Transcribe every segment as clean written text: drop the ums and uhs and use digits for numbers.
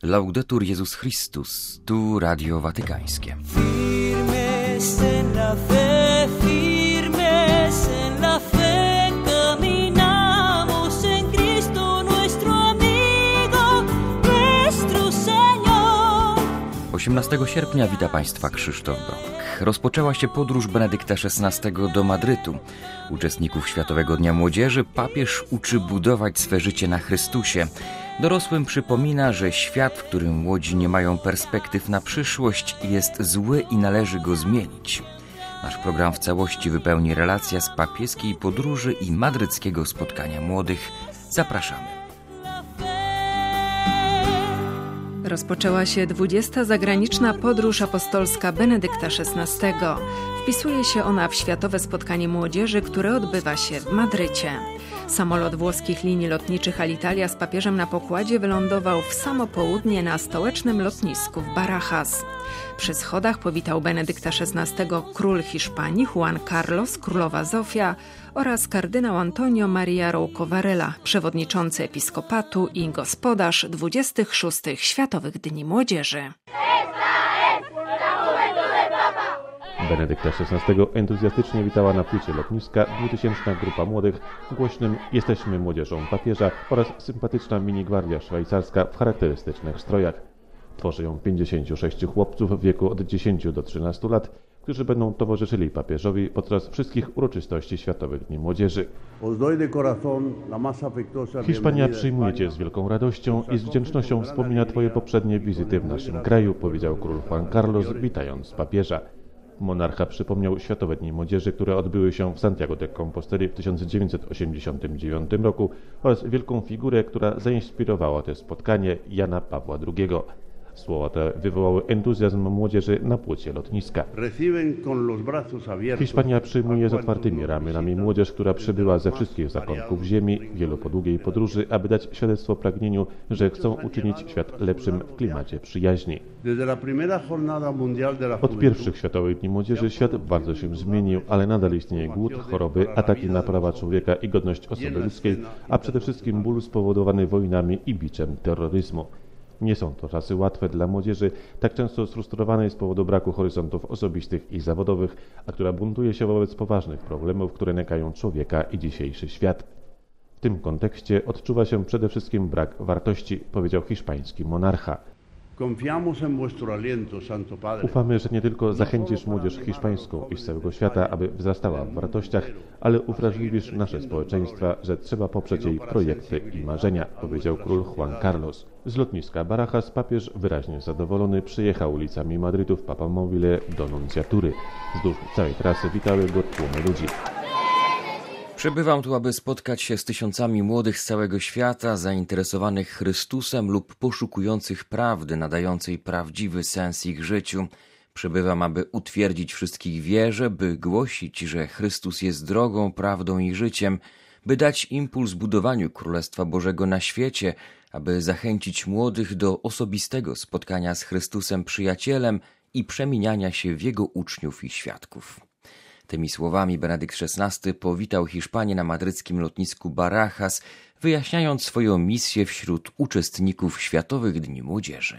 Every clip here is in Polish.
Laudetur Jezus Chrystus, tu Radio Watykańskie. Firmes en la fe, caminamos en Cristo nuestro amigo, nuestro Señor. 18 sierpnia wita Państwa Krzysztof Bronk. Rozpoczęła się podróż Benedykta XVI do Madrytu. Uczestników Światowego Dnia Młodzieży papież uczy budować swe życie na Chrystusie. Dorosłym przypomina, że świat, w którym młodzi nie mają perspektyw na przyszłość, jest zły i należy go zmienić. Nasz program w całości wypełni relacja z papieskiej podróży i madryckiego spotkania młodych. Zapraszamy. Rozpoczęła się 20. zagraniczna podróż apostolska Benedykta XVI. Wpisuje się ona w Światowe Spotkanie Młodzieży, które odbywa się w Madrycie. Samolot włoskich linii lotniczych Alitalia z papieżem na pokładzie wylądował w samo południe na stołecznym lotnisku w Barajas. Przy schodach powitał Benedykta XVI król Hiszpanii Juan Carlos, królowa Zofia oraz kardynał Antonio Maria Rouco Varela, przewodniczący episkopatu i gospodarz 26. Światowych Dni Młodzieży. Benedykta XVI entuzjastycznie witała na płycie lotniska 2000 grupa młodych w głośnym "Jesteśmy młodzieżą papieża" oraz sympatyczna minigwardia szwajcarska w charakterystycznych strojach. Tworzy ją 56 chłopców w wieku od 10 do 13 lat, którzy będą towarzyszyli papieżowi podczas wszystkich uroczystości Światowych Dni Młodzieży. Hiszpania przyjmuje Cię z wielką radością i z wdzięcznością wspomina Twoje poprzednie wizyty w naszym kraju, powiedział król Juan Carlos, witając papieża. Monarcha przypomniał Światowe Dni Młodzieży, które odbyły się w Santiago de Composteli w 1989 roku oraz wielką figurę, która zainspirowała to spotkanie, Jana Pawła II. Słowa te wywołały entuzjazm młodzieży na płycie lotniska. Hiszpania przyjmuje z otwartymi ramionami młodzież, która przybyła ze wszystkich zakątków ziemi, wielu po długiej podróży, aby dać świadectwo pragnieniu, że chcą uczynić świat lepszym w klimacie przyjaźni. Od pierwszych Światowych Dni Młodzieży świat bardzo się zmienił, ale nadal istnieje głód, choroby, ataki na prawa człowieka i godność osoby ludzkiej, a przede wszystkim ból spowodowany wojnami i biczem terroryzmu. Nie są to czasy łatwe dla młodzieży, tak często sfrustrowanej z powodu braku horyzontów osobistych i zawodowych, a która buntuje się wobec poważnych problemów, które nękają człowieka i dzisiejszy świat. W tym kontekście odczuwa się przede wszystkim brak wartości, powiedział hiszpański monarcha. Ufamy, że nie tylko zachęcisz młodzież hiszpańską i z całego świata, aby wzrastała w wartościach, ale uwrażliwisz nasze społeczeństwa, że trzeba poprzeć jej projekty i marzenia, powiedział król Juan Carlos. Z lotniska Barajas papież, wyraźnie zadowolony, przyjechał ulicami Madrytu w Papamobile do nuncjatury. Wzdłuż całej trasy witały go tłumy ludzi. Przybywam tu, aby spotkać się z tysiącami młodych z całego świata, zainteresowanych Chrystusem lub poszukujących prawdy, nadającej prawdziwy sens ich życiu. Przybywam, aby utwierdzić wszystkich w wierze, by głosić, że Chrystus jest drogą, prawdą i życiem, by dać impuls budowaniu Królestwa Bożego na świecie, aby zachęcić młodych do osobistego spotkania z Chrystusem Przyjacielem i przemieniania się w Jego uczniów i świadków. Tymi słowami Benedykt XVI powitał Hiszpanię na madryckim lotnisku Barajas, wyjaśniając swoją misję wśród uczestników Światowych Dni Młodzieży.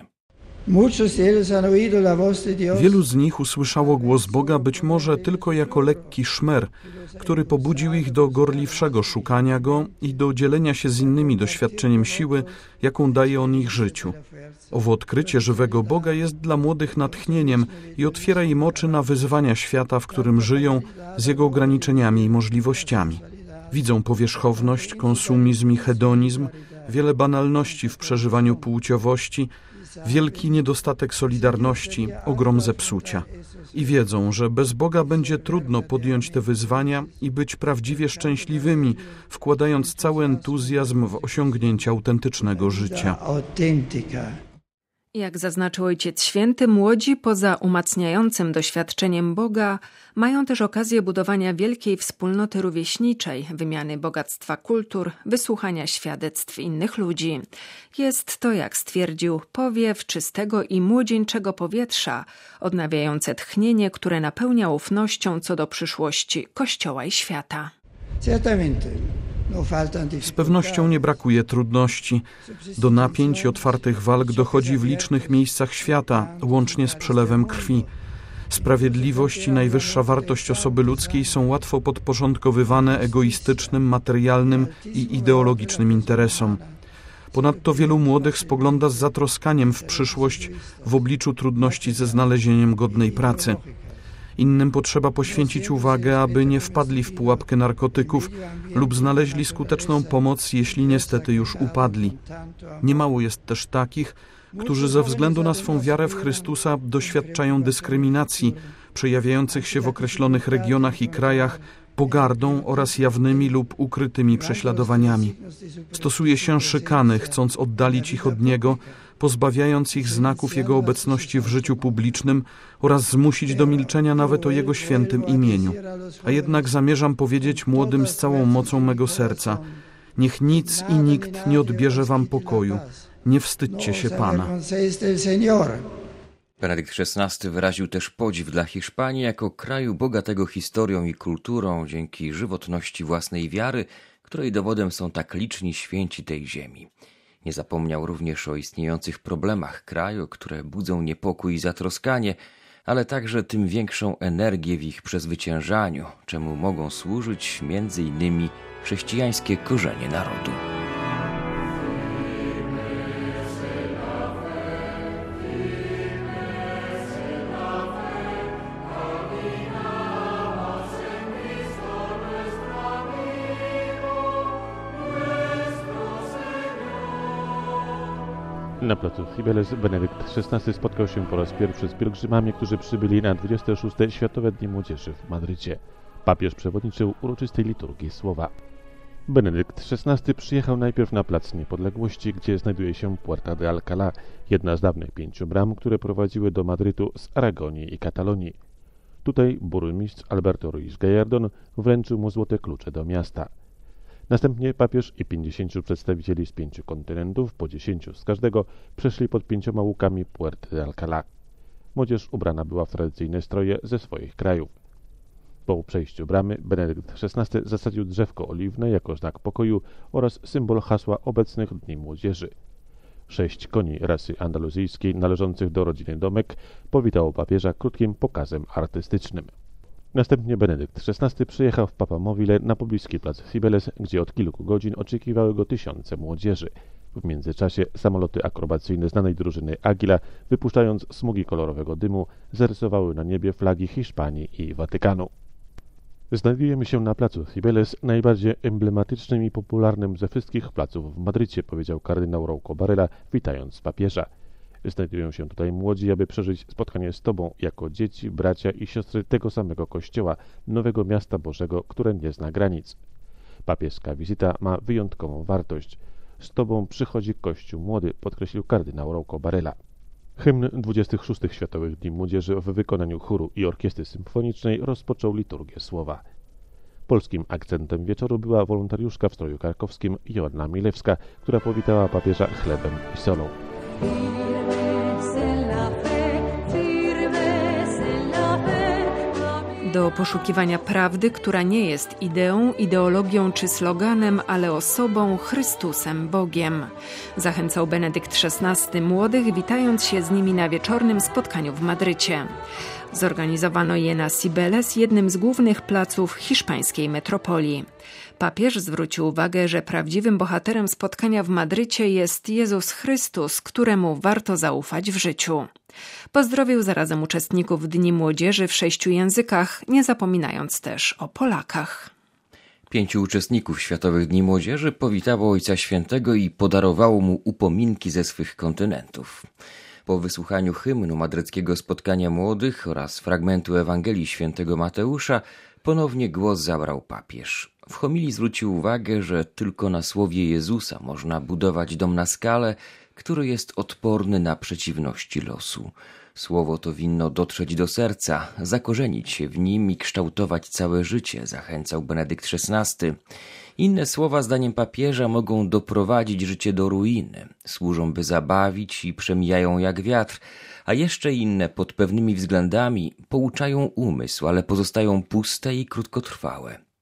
Wielu z nich usłyszało głos Boga być może tylko jako lekki szmer, który pobudził ich do gorliwszego szukania Go i do dzielenia się z innymi doświadczeniem siły, jaką daje On ich życiu. Owo odkrycie żywego Boga jest dla młodych natchnieniem i otwiera im oczy na wyzwania świata, w którym żyją, z jego ograniczeniami i możliwościami. Widzą powierzchowność, konsumizm i hedonizm, wiele banalności w przeżywaniu płciowości, wielki niedostatek solidarności, ogrom zepsucia. I wiedzą, że bez Boga będzie trudno podjąć te wyzwania i być prawdziwie szczęśliwymi, wkładając cały entuzjazm w osiągnięcie autentycznego życia. Jak zaznaczył Ojciec Święty, młodzi poza umacniającym doświadczeniem Boga mają też okazję budowania wielkiej wspólnoty rówieśniczej, wymiany bogactwa kultur, wysłuchania świadectw innych ludzi. Jest to, jak stwierdził, powiew czystego i młodzieńczego powietrza, odnawiające tchnienie, które napełnia ufnością co do przyszłości Kościoła i świata. Z pewnością nie brakuje trudności. Do napięć i otwartych walk dochodzi w licznych miejscach świata, łącznie z przelewem krwi. Sprawiedliwość i najwyższa wartość osoby ludzkiej są łatwo podporządkowywane egoistycznym, materialnym i ideologicznym interesom. Ponadto wielu młodych spogląda z zatroskaniem w przyszłość w obliczu trudności ze znalezieniem godnej pracy. Innym potrzeba poświęcić uwagę, aby nie wpadli w pułapkę narkotyków lub znaleźli skuteczną pomoc, jeśli niestety już upadli. Niemało jest też takich, którzy ze względu na swą wiarę w Chrystusa doświadczają dyskryminacji, przejawiających się w określonych regionach i krajach pogardą oraz jawnymi lub ukrytymi prześladowaniami. Stosuje się szykany, chcąc oddalić ich od Niego, pozbawiając ich znaków Jego obecności w życiu publicznym oraz zmusić do milczenia nawet o Jego świętym imieniu. A jednak zamierzam powiedzieć młodym z całą mocą mego serca: niech nic i nikt nie odbierze wam pokoju. Nie wstydźcie się Pana. Benedykt XVI wyraził też podziw dla Hiszpanii jako kraju bogatego historią i kulturą dzięki żywotności własnej wiary, której dowodem są tak liczni święci tej ziemi. Nie zapomniał również o istniejących problemach kraju, które budzą niepokój i zatroskanie, ale także tym większą energię w ich przezwyciężaniu, czemu mogą służyć m.in. chrześcijańskie korzenie narodu. Na placu Cibeles Benedykt XVI spotkał się po raz pierwszy z pielgrzymami, którzy przybyli na 26. Światowe Dni Młodzieży w Madrycie. Papież przewodniczył uroczystej liturgii słowa. Benedykt XVI przyjechał najpierw na Plac Niepodległości, gdzie znajduje się Puerta de Alcalá, jedna z dawnych 5 bram, które prowadziły do Madrytu z Aragonii i Katalonii. Tutaj burmistrz Alberto Ruiz Gallardón wręczył mu złote klucze do miasta. Następnie papież i 50 przedstawicieli z 5 kontynentów, po 10 z każdego, przeszli pod 5 łukami Puerty de Alcalá. Młodzież ubrana była w tradycyjne stroje ze swoich krajów. Po przejściu bramy Benedykt XVI zasadził drzewko oliwne jako znak pokoju oraz symbol hasła obecnych Dni Młodzieży. 6 koni rasy andaluzyjskiej należących do rodziny Domek powitało papieża krótkim pokazem artystycznym. Następnie Benedykt XVI przyjechał w Papamóvil na pobliski plac Cibeles, gdzie od kilku godzin oczekiwały go tysiące młodzieży. W międzyczasie samoloty akrobacyjne znanej drużyny Águila, wypuszczając smugi kolorowego dymu, zarysowały na niebie flagi Hiszpanii i Watykanu. Znajdujemy się na placu Cibeles, najbardziej emblematycznym i popularnym ze wszystkich placów w Madrycie, powiedział kardynał Rouco Varela, witając papieża. Znajdują się tutaj młodzi, aby przeżyć spotkanie z Tobą jako dzieci, bracia i siostry tego samego Kościoła, nowego miasta Bożego, które nie zna granic. Papieska wizyta ma wyjątkową wartość. Z Tobą przychodzi Kościół młody, podkreślił kardynał Rouco Varela. Hymn 26. Światowych Dni Młodzieży w wykonaniu chóru i orkiestry symfonicznej rozpoczął liturgię słowa. Polskim akcentem wieczoru była wolontariuszka w stroju krakowskim Joanna Milewska, która powitała papieża chlebem i solą. Do poszukiwania prawdy, która nie jest ideą, ideologią czy sloganem, ale osobą, Chrystusem, Bogiem. Zachęcał Benedykt XVI młodych, witając się z nimi na wieczornym spotkaniu w Madrycie. Zorganizowano je na Cibeles, jednym z głównych placów hiszpańskiej metropolii. Papież zwrócił uwagę, że prawdziwym bohaterem spotkania w Madrycie jest Jezus Chrystus, któremu warto zaufać w życiu. Pozdrowił zarazem uczestników Dni Młodzieży w 6 językach, nie zapominając też o Polakach. 5 uczestników Światowych Dni Młodzieży powitało Ojca Świętego i podarowało mu upominki ze swych kontynentów. Po wysłuchaniu hymnu madryckiego spotkania młodych oraz fragmentu Ewangelii Świętego Mateusza ponownie głos zabrał papież. W homilii zwrócił uwagę, że tylko na słowie Jezusa można budować dom na skale, który jest odporny na przeciwności losu. Słowo to winno dotrzeć do serca, zakorzenić się w nim i kształtować całe życie, zachęcał Benedykt XVI. Inne słowa, zdaniem papieża, mogą doprowadzić życie do ruiny, służą by zabawić i przemijają jak wiatr, a jeszcze inne pod pewnymi względami pouczają umysł, ale pozostają puste i krótkotrwałe.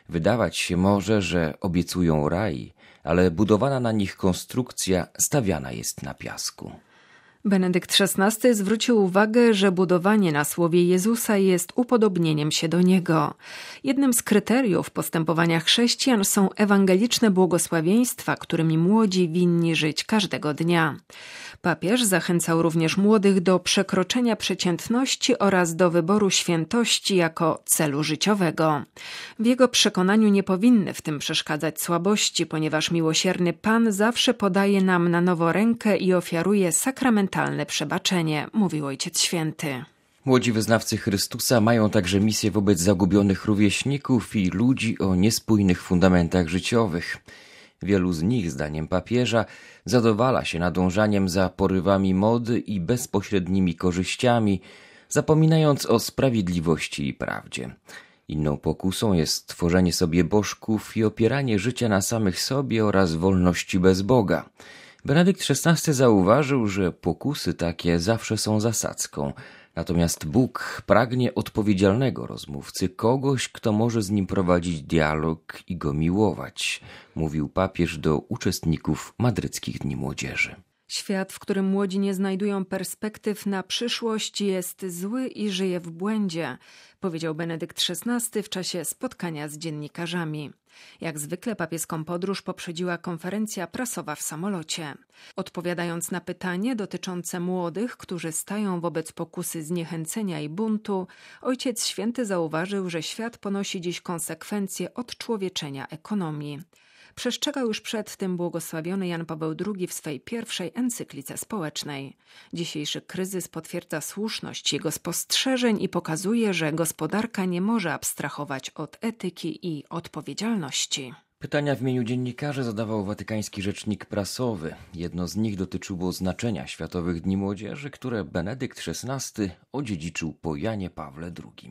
Wydawać się może, że obiecują raj, ale budowana na nich konstrukcja stawiana jest na piasku. Benedykt XVI zwrócił uwagę, że budowanie na słowie Jezusa jest upodobnieniem się do Niego. Jednym z kryteriów postępowania chrześcijan są ewangeliczne błogosławieństwa, którymi młodzi winni żyć każdego dnia. Papież zachęcał również młodych do przekroczenia przeciętności oraz do wyboru świętości jako celu życiowego. W jego przekonaniu nie powinny w tym przeszkadzać słabości, ponieważ miłosierny Pan zawsze podaje nam na nowo rękę i ofiaruje sakramentalne przebaczenie, mówił Ojciec Święty. Młodzi wyznawcy Chrystusa mają także misję wobec zagubionych rówieśników i ludzi o niespójnych fundamentach życiowych. Wielu z nich, zdaniem papieża, zadowala się nadążaniem za porywami mody i bezpośrednimi korzyściami, zapominając o sprawiedliwości i prawdzie. Inną pokusą jest tworzenie sobie bożków i opieranie życia na samych sobie oraz wolności bez Boga. Benedykt XVI zauważył, że pokusy takie zawsze są zasadzką, natomiast Bóg pragnie odpowiedzialnego rozmówcy, kogoś, kto może z nim prowadzić dialog i go miłować, mówił papież do uczestników Madryckich Dni Młodzieży. Świat, w którym młodzi nie znajdują perspektyw na przyszłość, jest zły i żyje w błędzie, powiedział Benedykt XVI w czasie spotkania z dziennikarzami. Jak zwykle papieską podróż poprzedziła konferencja prasowa w samolocie. Odpowiadając na pytanie dotyczące młodych, którzy stają wobec pokusy zniechęcenia i buntu, Ojciec Święty zauważył, że świat ponosi dziś konsekwencje odczłowieczenia ekonomii. Przestrzegał już przed tym błogosławiony Jan Paweł II w swej pierwszej encyklice społecznej. Dzisiejszy kryzys potwierdza słuszność jego spostrzeżeń i pokazuje, że gospodarka nie może abstrahować od etyki i odpowiedzialności. Pytania w imieniu dziennikarzy zadawał watykański rzecznik prasowy. Jedno z nich dotyczyło znaczenia Światowych Dni Młodzieży, które Benedykt XVI odziedziczył po Janie Pawle II.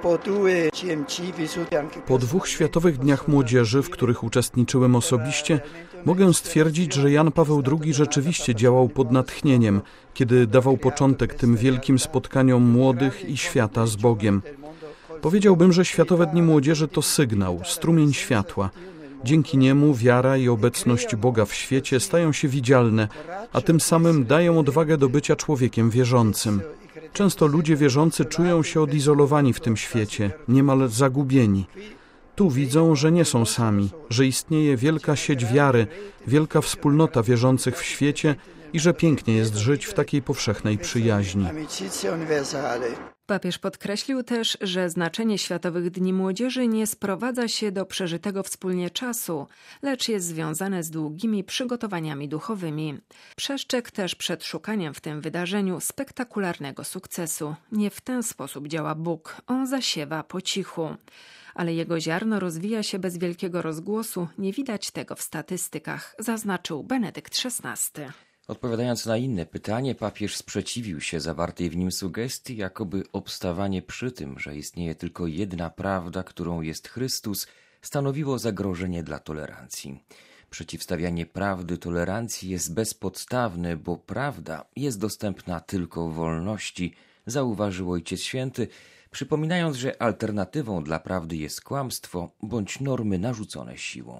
Po 2 Światowych Dniach Młodzieży, w których uczestniczyłem osobiście, mogę stwierdzić, że Jan Paweł II rzeczywiście działał pod natchnieniem, kiedy dawał początek tym wielkim spotkaniom młodych i świata z Bogiem. Powiedziałbym, że Światowe Dni Młodzieży to sygnał, strumień światła. Dzięki niemu wiara i obecność Boga w świecie stają się widzialne, a tym samym dają odwagę do bycia człowiekiem wierzącym. Często ludzie wierzący czują się odizolowani w tym świecie, niemal zagubieni. Tu widzą, że nie są sami, że istnieje wielka sieć wiary, wielka wspólnota wierzących w świecie i że pięknie jest żyć w takiej powszechnej przyjaźni. Papież podkreślił też, że znaczenie Światowych Dni Młodzieży nie sprowadza się do przeżytego wspólnie czasu, lecz jest związane z długimi przygotowaniami duchowymi. Przestrzegł też przed szukaniem w tym wydarzeniu spektakularnego sukcesu. Nie w ten sposób działa Bóg, On zasiewa po cichu. Ale jego ziarno rozwija się bez wielkiego rozgłosu, nie widać tego w statystykach, zaznaczył Benedykt XVI. Odpowiadając na inne pytanie, papież sprzeciwił się zawartej w nim sugestii, jakoby obstawanie przy tym, że istnieje tylko jedna prawda, którą jest Chrystus, stanowiło zagrożenie dla tolerancji. Przeciwstawianie prawdy tolerancji jest bezpodstawne, bo prawda jest dostępna tylko w wolności, zauważył Ojciec Święty, przypominając, że alternatywą dla prawdy jest kłamstwo bądź normy narzucone siłą.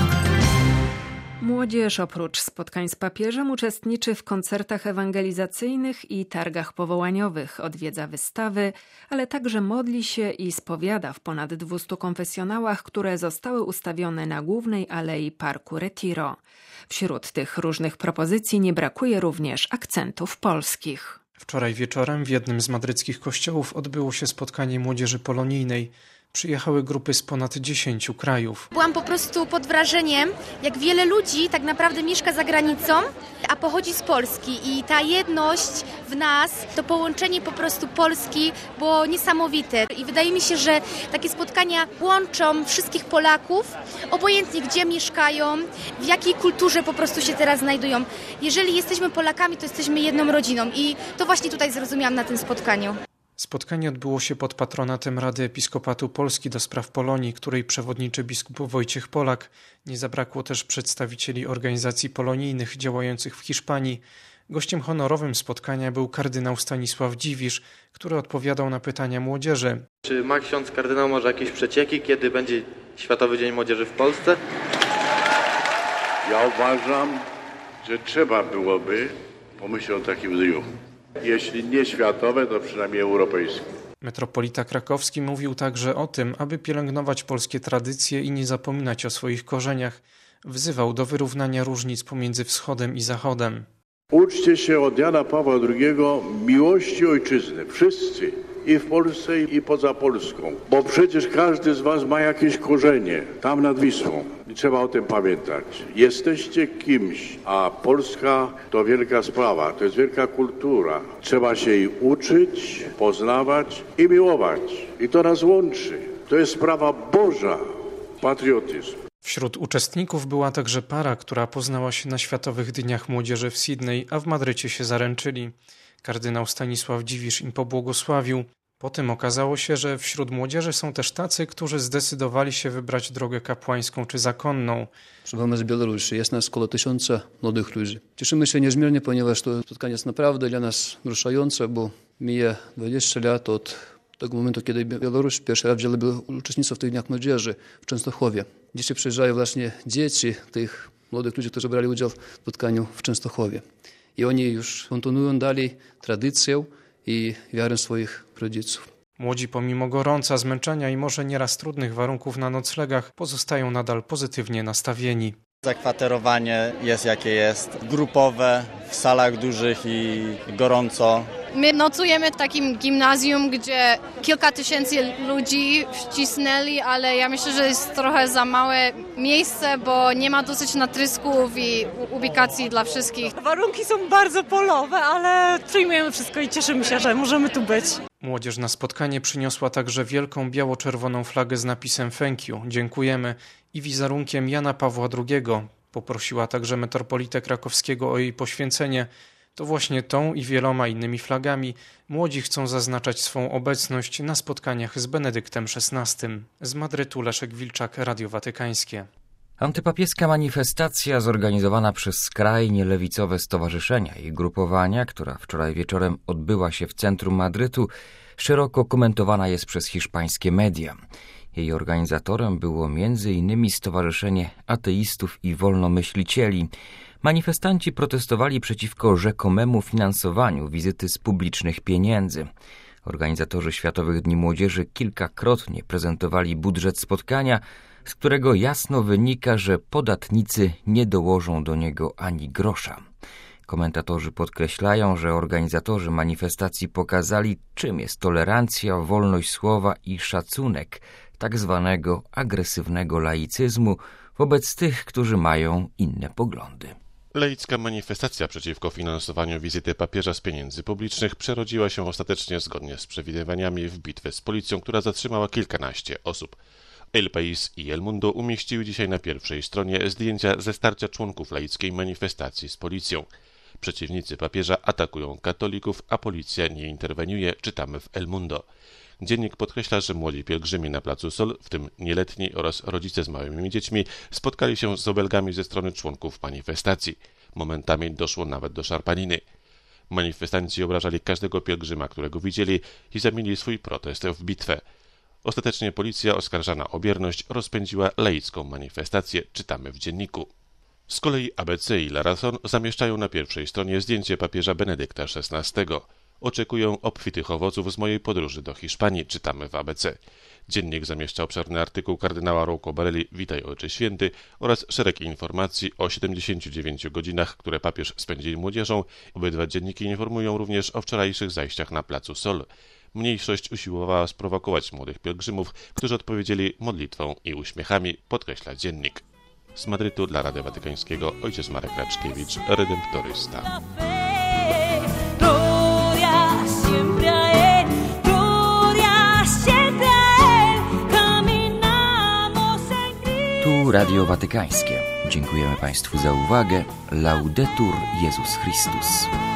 Młodzież oprócz spotkań z papieżem uczestniczy w koncertach ewangelizacyjnych i targach powołaniowych, odwiedza wystawy, ale także modli się i spowiada w ponad 200 konfesjonałach, które zostały ustawione na głównej alei Parku Retiro. Wśród tych różnych propozycji nie brakuje również akcentów polskich. Wczoraj wieczorem w jednym z madryckich kościołów odbyło się spotkanie młodzieży polonijnej. Przyjechały grupy z ponad 10 krajów. Byłam po prostu pod wrażeniem, jak wiele ludzi tak naprawdę mieszka za granicą, a pochodzi z Polski i ta jedność w nas, to połączenie po prostu Polski było niesamowite. I wydaje mi się, że takie spotkania łączą wszystkich Polaków, obojętnie gdzie mieszkają, w jakiej kulturze po prostu się teraz znajdują. Jeżeli jesteśmy Polakami, to jesteśmy jedną rodziną i to właśnie tutaj zrozumiałam na tym spotkaniu. Spotkanie odbyło się pod patronatem Rady Episkopatu Polski do spraw Polonii, której przewodniczy biskup Wojciech Polak. Nie zabrakło też przedstawicieli organizacji polonijnych działających w Hiszpanii. Gościem honorowym spotkania był kardynał Stanisław Dziwisz, który odpowiadał na pytania młodzieży. Czy ma ksiądz kardynał może jakieś przecieki, kiedy będzie Światowy Dzień Młodzieży w Polsce? Ja uważam, że trzeba byłoby pomyśleć o takim dniu. Jeśli nie światowe, to przynajmniej europejskie. Metropolita krakowski mówił także o tym, aby pielęgnować polskie tradycje i nie zapominać o swoich korzeniach. Wzywał do wyrównania różnic pomiędzy wschodem i zachodem. Uczcie się od Jana Pawła II miłości ojczyzny. Wszyscy. I w Polsce, i poza Polską. Bo przecież każdy z was ma jakieś korzenie tam nad Wisłą. I trzeba o tym pamiętać. Jesteście kimś, a Polska to wielka sprawa, to jest wielka kultura. Trzeba się jej uczyć, poznawać i miłować. I to nas łączy. To jest sprawa Boża. Patriotyzm. Wśród uczestników była także para, która poznała się na Światowych Dniach Młodzieży w Sydney, a w Madrycie się zaręczyli. Kardynał Stanisław Dziwisz im pobłogosławił. Potem okazało się, że wśród młodzieży są też tacy, którzy zdecydowali się wybrać drogę kapłańską czy zakonną. Przybywamy z Białorusi. Jest nas około 1000 młodych ludzi. Cieszymy się niezmiernie, ponieważ to spotkanie jest naprawdę dla nas wzruszające, bo mija 20 lat od tego momentu, kiedy Białoruś pierwszy raz wzięła uczestnictwo w tych Dniach Młodzieży w Częstochowie. Dzisiaj przyjeżdżają właśnie dzieci tych młodych ludzi, którzy brali udział w spotkaniu w Częstochowie. I oni już kontynuują dalej tradycję i wiarę swoich rodziców. Młodzi pomimo gorąca, zmęczenia i może nieraz trudnych warunków na noclegach pozostają nadal pozytywnie nastawieni. Zakwaterowanie jest jakie jest, grupowe, w salach dużych i gorąco. My nocujemy w takim gimnazjum, gdzie kilka tysięcy ludzi wcisnęli, ale ja myślę, że jest trochę za małe miejsce, bo nie ma dosyć natrysków i ubikacji dla wszystkich. Warunki są bardzo polowe, ale przyjmujemy wszystko i cieszymy się, że możemy tu być. Młodzież na spotkanie przyniosła także wielką biało-czerwoną flagę z napisem Thank you, dziękujemy i wizerunkiem Jana Pawła II. Poprosiła także metropolitę krakowskiego o jej poświęcenie. To właśnie tą i wieloma innymi flagami młodzi chcą zaznaczać swą obecność na spotkaniach z Benedyktem XVI. Z Madrytu Leszek Wilczak, Radio Watykańskie. Antypapieska manifestacja zorganizowana przez skrajnie lewicowe stowarzyszenia i grupowania, która wczoraj wieczorem odbyła się w centrum Madrytu, szeroko komentowana jest przez hiszpańskie media. Jej organizatorem było m.in. Stowarzyszenie Ateistów i Wolnomyślicieli. Manifestanci protestowali przeciwko rzekomemu finansowaniu wizyty z publicznych pieniędzy. Organizatorzy Światowych Dni Młodzieży kilkakrotnie prezentowali budżet spotkania, z którego jasno wynika, że podatnicy nie dołożą do niego ani grosza. Komentatorzy podkreślają, że organizatorzy manifestacji pokazali, czym jest tolerancja, wolność słowa i szacunek tak zwanego agresywnego laicyzmu wobec tych, którzy mają inne poglądy. Laicka manifestacja przeciwko finansowaniu wizyty papieża z pieniędzy publicznych przerodziła się ostatecznie zgodnie z przewidywaniami w bitwę z policją, która zatrzymała kilkanaście osób. El País i El Mundo umieściły dzisiaj na pierwszej stronie zdjęcia ze starcia członków laickiej manifestacji z policją. Przeciwnicy papieża atakują katolików, a policja nie interweniuje, czytamy w El Mundo. Dziennik podkreśla, że młodzi pielgrzymi na placu Sol, w tym nieletni oraz rodzice z małymi dziećmi, spotkali się z obelgami ze strony członków manifestacji. Momentami doszło nawet do szarpaniny. Manifestanci obrażali każdego pielgrzyma, którego widzieli i zamienili swój protest w bitwę. Ostatecznie policja, oskarżana o bierność, rozpędziła laicką manifestację, czytamy w dzienniku. Z kolei ABC i La Razón zamieszczają na pierwszej stronie zdjęcie papieża Benedykta XVI. Oczekują obfitych owoców z mojej podróży do Hiszpanii, czytamy w ABC. Dziennik zamieszcza obszerny artykuł kardynała Rouco Barelli Witaj Ojcze Święty oraz szereg informacji o 79 godzinach, które papież spędzili młodzieżą. Obydwa dzienniki informują również o wczorajszych zajściach na placu Sol. Mniejszość usiłowała sprowokować młodych pielgrzymów, którzy odpowiedzieli modlitwą i uśmiechami, podkreśla dziennik. Z Madrytu dla Radia Watykańskiego ojciec Marek Raczkiewicz, redemptorysta. Tu Radio Watykańskie. Dziękujemy Państwu za uwagę. Laudetur Jezus Chrystus.